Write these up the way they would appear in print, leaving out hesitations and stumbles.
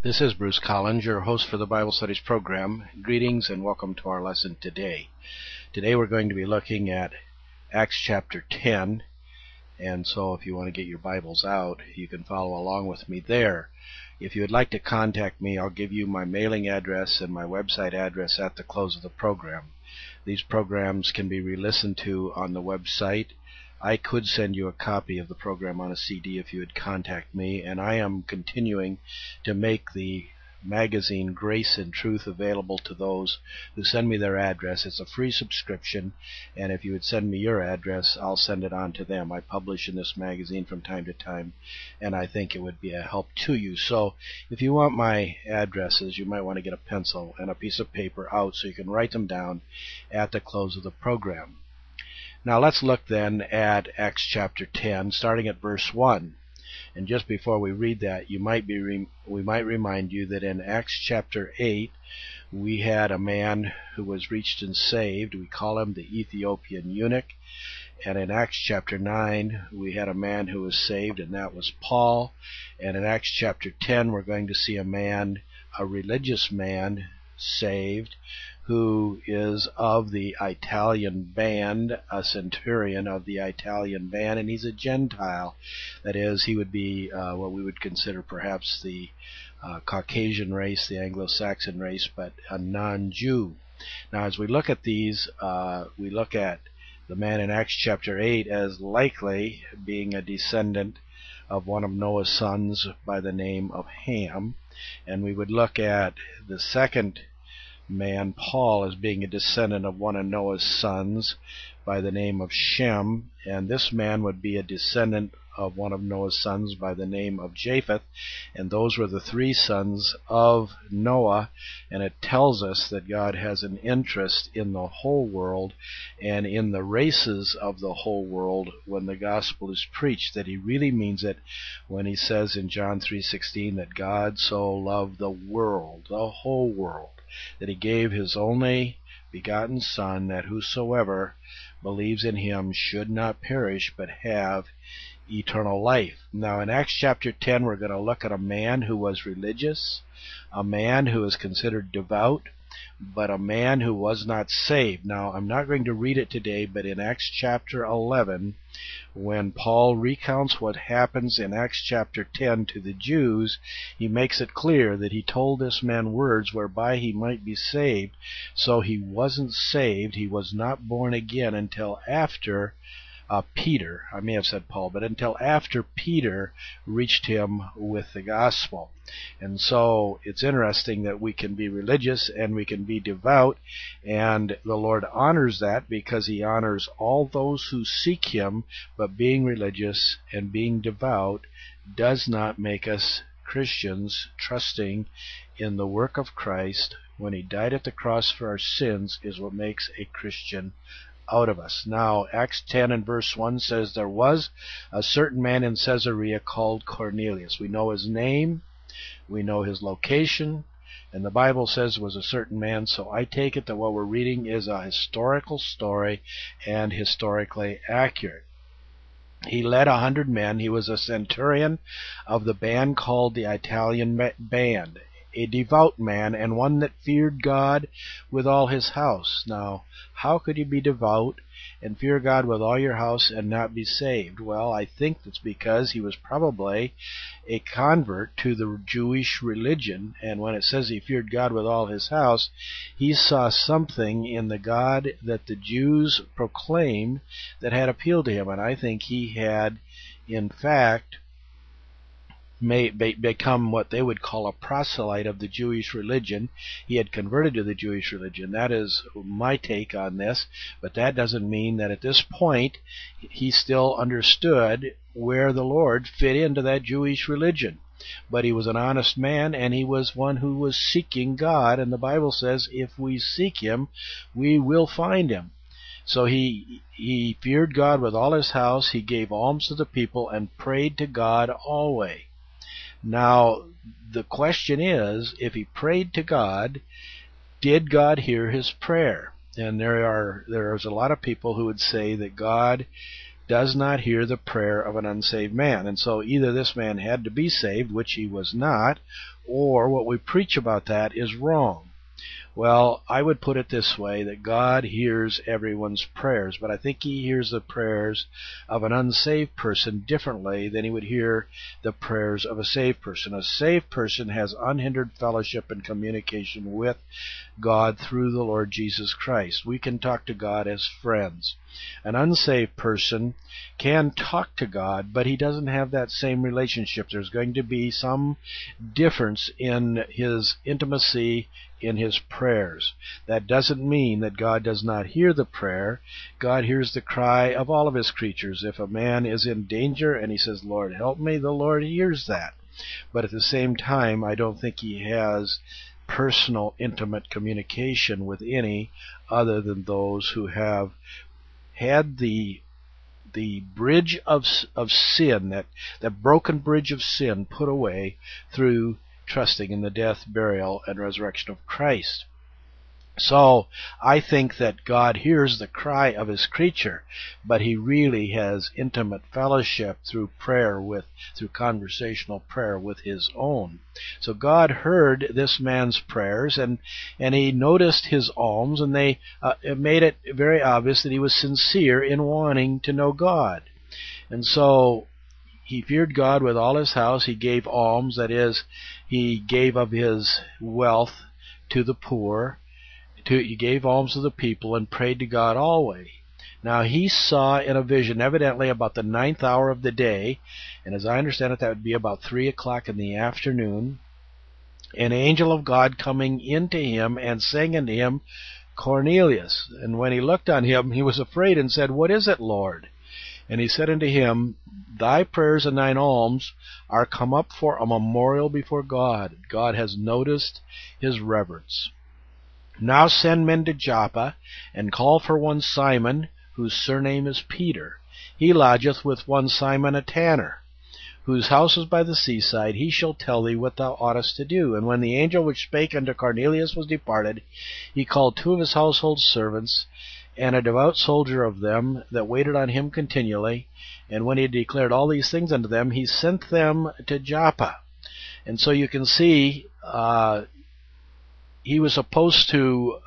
This is Bruce Collins, your host for the Bible Studies program. Greetings and welcome to our lesson today. Today we're going to be looking at Acts chapter 10, and so if you want to get your Bibles out, you can follow along with me there. If you would like to contact me, I'll give you my mailing address and my website address at the close of the program. These programs can be re-listened to on the website. I could send you a copy of the program on a CD if you would contact me, and I am continuing to make the magazine Grace and Truth available to those who send me their address. It's a free subscription, and if you would send me your address, I'll send it on to them. I publish in this magazine from time to time, and I think it would be a help to you. So if you want my addresses, you might want to get a pencil and a piece of paper out so you can write them down at the close of the program. Now let's look then at Acts chapter 10, starting at verse 1. And just before we read that, we might remind you that in Acts chapter 8, we had a man who was reached and saved. We call him the Ethiopian eunuch. And in Acts chapter 9, we had a man who was saved, and that was Paul. And in Acts chapter 10, we're going to see a religious man, saved, who is of the Italian band, a centurion of the Italian band, and he's a Gentile. That is, he would be what we would consider perhaps the Caucasian race, the Anglo-Saxon race, but a non-Jew. Now, as we look at these, we look at the man in Acts chapter 8 as likely being a descendant of one of Noah's sons by the name of Ham, and we would look at the second man, Paul, as being a descendant of one of Noah's sons by the name of Shem, and this man would be a descendant of one of Noah's sons by the name of Japheth, and those were the three sons of Noah. And it tells us that God has an interest in the whole world and in the races of the whole world when the gospel is preached, that he really means it when he says in John 3:16 that God so loved the world, the whole world, that he gave his only begotten Son, that whosoever believes in him should not perish but have eternal life. Now in Acts chapter 10, we're going to look at a man who was religious, a man who is considered devout, but a man who was not saved. Now, I'm not going to read it today, but in Acts chapter 11, when Paul recounts what happens in Acts chapter 10 to the Jews, he makes it clear that he told this man words whereby he might be saved. So he wasn't saved, he was not born again until after Peter, I may have said Paul, but until after Peter reached him with the gospel. And so it's interesting that we can be religious and we can be devout, and the Lord honors that because he honors all those who seek him, but being religious and being devout does not make us Christians. Trusting in the work of Christ when he died at the cross for our sins is what makes a Christian out of us. Now, Acts 10 and verse 1 says, there was a certain man in Caesarea called Cornelius. We know his name, we know his location, and the Bible says it was a certain man, so I take it that what we're reading is a historical story and historically accurate. He led 100 men. He was a centurion of the band called the Italian band, a devout man, and one that feared God with all his house. Now, how could you be devout and fear God with all your house and not be saved? Well, I think that's because he was probably a convert to the Jewish religion, and when it says he feared God with all his house, he saw something in the God that the Jews proclaimed that had appealed to him, and I think he had, in fact, may become what they would call a proselyte of the Jewish religion. He had converted to the Jewish religion. That is my take on this, but that doesn't mean that at this point he still understood where the Lord fit into that Jewish religion. But he was an honest man, and he was one who was seeking God, and the Bible says if we seek him, we will find him. So he feared God with all his house, he gave alms to the people, and prayed to God always. Now, the question is, if he prayed to God, did God hear his prayer? And there's a lot of people who would say that God does not hear the prayer of an unsaved man. And so either this man had to be saved, which he was not, or what we preach about that is wrong. Well, I would put it this way, that God hears everyone's prayers, but I think He hears the prayers of an unsaved person differently than He would hear the prayers of a saved person. A saved person has unhindered fellowship and communication with God through the Lord Jesus Christ. We can talk to God as friends. An unsaved person can talk to God, but he doesn't have that same relationship. There's going to be some difference in his intimacy in his prayers. That doesn't mean that God does not hear the prayer. God hears the cry of all of His creatures. If a man is in danger and he says, "Lord, help me," the Lord hears that. But at the same time, I don't think He has personal, intimate communication with any other than those who have had the bridge of sin, that broken bridge of sin, put away through trusting in the death, burial, and resurrection of Christ. So I think that God hears the cry of His creature, but He really has intimate fellowship through conversational prayer with His own. So God heard this man's prayers, and He noticed his alms, and it made it very obvious that he was sincere in wanting to know God. And so he feared God with all his house. He gave alms, that is, he gave of his wealth to the poor. He gave alms to the people and prayed to God always. Now he saw in a vision, evidently about the 9th hour of the day, and as I understand it, that would be about 3 o'clock in the afternoon, an angel of God coming into him and saying unto him, "Cornelius." And when he looked on him, he was afraid and said, "What is it, Lord?" And he said unto him, "Thy prayers and thine alms are come up for a memorial before God. God has noticed his reverence. Now send men to Joppa, and call for one Simon, whose surname is Peter. He lodgeth with one Simon a tanner, whose house is by the seaside. He shall tell thee what thou oughtest to do." And when the angel which spake unto Cornelius was departed, he called 2 of his household servants, and a devout soldier of them, that waited on him continually. And when he had declared all these things unto them, he sent them to Joppa. And so you can see, he was supposed to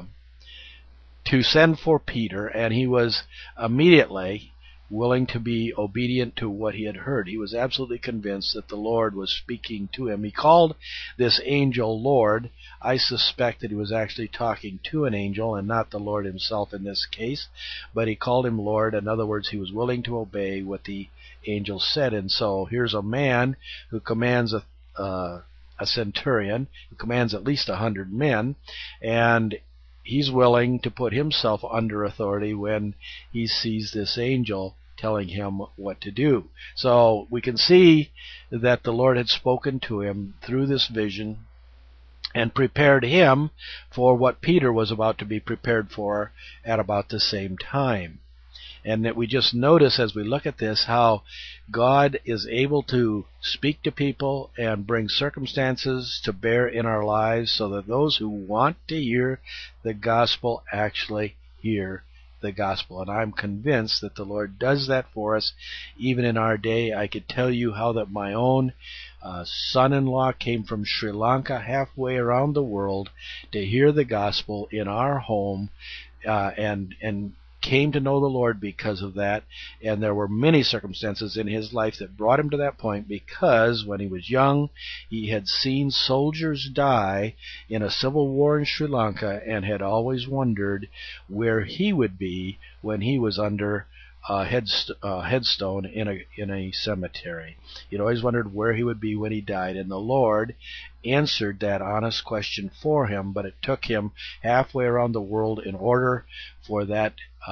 send for Peter, and he was immediately willing to be obedient to what he had heard. He was absolutely convinced that the Lord was speaking to him. He called this angel Lord. I suspect that he was actually talking to an angel and not the Lord himself in this case, but he called him Lord. In other words, he was willing to obey what the angel said. And so here's a man who commands a centurion, who commands at least 100 men, and he's willing to put himself under authority when he sees this angel telling him what to do. So we can see that the Lord had spoken to him through this vision and prepared him for what Peter was about to be prepared for at about the same time. And that we just notice as we look at this how God is able to speak to people and bring circumstances to bear in our lives so that those who want to hear the gospel actually hear the gospel. And I'm convinced that the Lord does that for us even in our day. I could tell you how that my own son-in-law came from Sri Lanka halfway around the world to hear the gospel in our home and came to know the Lord because of that. And there were many circumstances in his life that brought him to that point, because when he was young, he had seen soldiers die in a civil war in Sri Lanka and had always wondered where he would be when he was under a headstone in a cemetery. He'd always wondered where he would be when he died, and the Lord answered that honest question for him, but it took him halfway around the world in order for that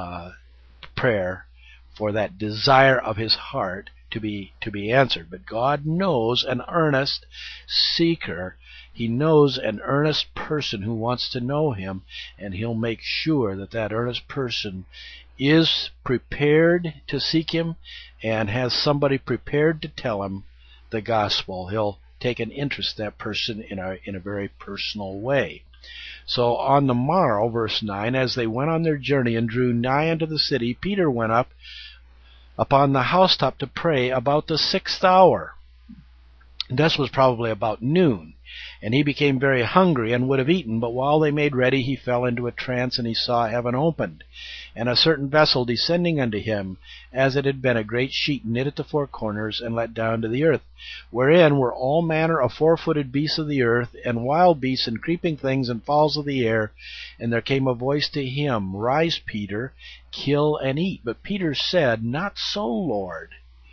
prayer, for that desire of his heart to be answered. But God knows an earnest seeker. He knows an earnest person who wants to know him, and he'll make sure that that earnest person is prepared to seek him and has somebody prepared to tell him the gospel. He'll take an interest in that person in a very personal way. So on the morrow, verse 9, as they went on their journey and drew nigh unto the city, Peter went up upon the housetop to pray about the 6th hour. This was probably about noon. And he became very hungry, and would have eaten, but while they made ready, he fell into a trance, and he saw heaven opened, and a certain vessel descending unto him, as it had been a great sheet knit at the four corners, and let down to the earth, wherein were all manner of four-footed beasts of the earth, and wild beasts, and creeping things, and fowls of the air. And there came a voice to him, Rise, Peter, kill and eat. But Peter said, Not so, Lord.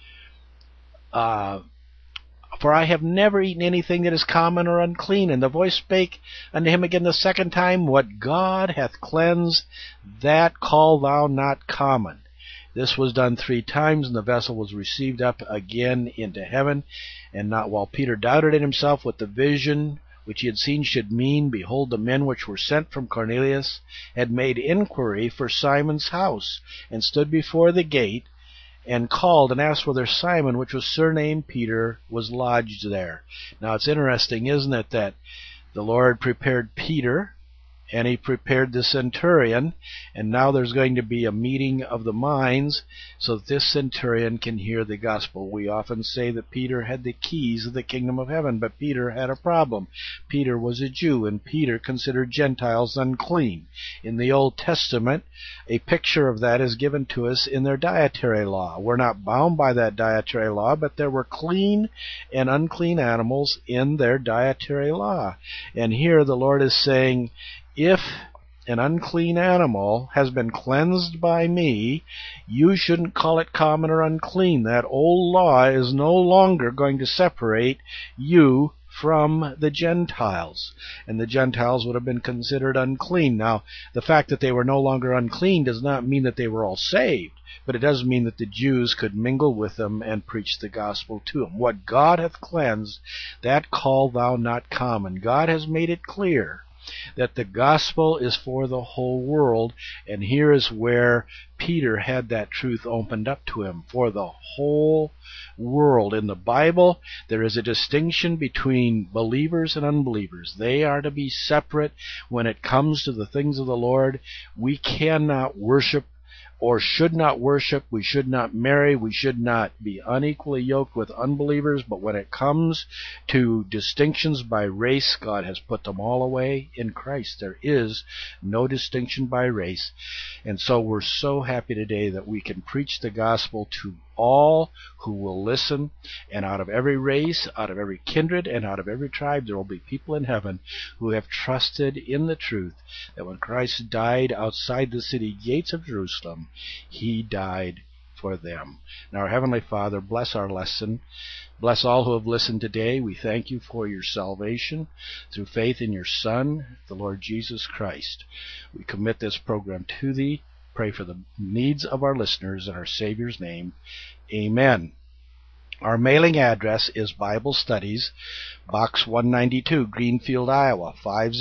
For I have never eaten anything that is common or unclean. And the voice spake unto him again the second time, What God hath cleansed, that call thou not common. This was done 3 times, and the vessel was received up again into heaven. And not while Peter doubted in himself what the vision which he had seen should mean, behold, the men which were sent from Cornelius had made inquiry for Simon's house, and stood before the gate, and called and asked whether Simon, which was surnamed Peter, was lodged there. Now it's interesting, isn't it, that the Lord prepared Peter, and he prepared the centurion, and now there's going to be a meeting of the minds so that this centurion can hear the gospel. We often say that Peter had the keys of the kingdom of heaven, but Peter had a problem. Peter was a Jew, and Peter considered Gentiles unclean. In the Old Testament, a picture of that is given to us in their dietary law. We're not bound by that dietary law, but there were clean and unclean animals in their dietary law. And here the Lord is saying, if an unclean animal has been cleansed by me, you shouldn't call it common or unclean. That old law is no longer going to separate you from the Gentiles, and the Gentiles would have been considered unclean. Now, the fact that they were no longer unclean does not mean that they were all saved, but it does mean that the Jews could mingle with them and preach the gospel to them. What God hath cleansed, that call thou not common. God has made it clear that the gospel is for the whole world, and here is where Peter had that truth opened up to him, for the whole world. In the Bible, there is a distinction between believers and unbelievers. They are to be separate when it comes to the things of the Lord. We cannot worship or should not worship, we should not marry, we should not be unequally yoked with unbelievers, but when it comes to distinctions by race, God has put them all away in Christ. There is no distinction by race. And so we're so happy today that we can preach the gospel to all who will listen, and out of every race, out of every kindred, and out of every tribe, there will be people in heaven who have trusted in the truth that when Christ died outside the city gates of Jerusalem, he died for them. Now, our Heavenly Father, bless our lesson. Bless all who have listened today. We thank you for your salvation through faith in your Son, the Lord Jesus Christ. We commit this program to thee. Pray for the needs of our listeners in our Savior's name. Amen. Our mailing address is Bible Studies, Box 192, Greenfield, Iowa,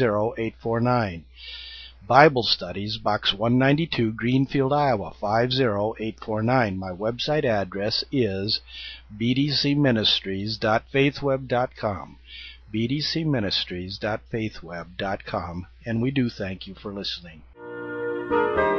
50849. Bible Studies, Box 192, Greenfield, Iowa, 50849. My website address is bdcministries.faithweb.com. bdcministries.faithweb.com. And we do thank you for listening.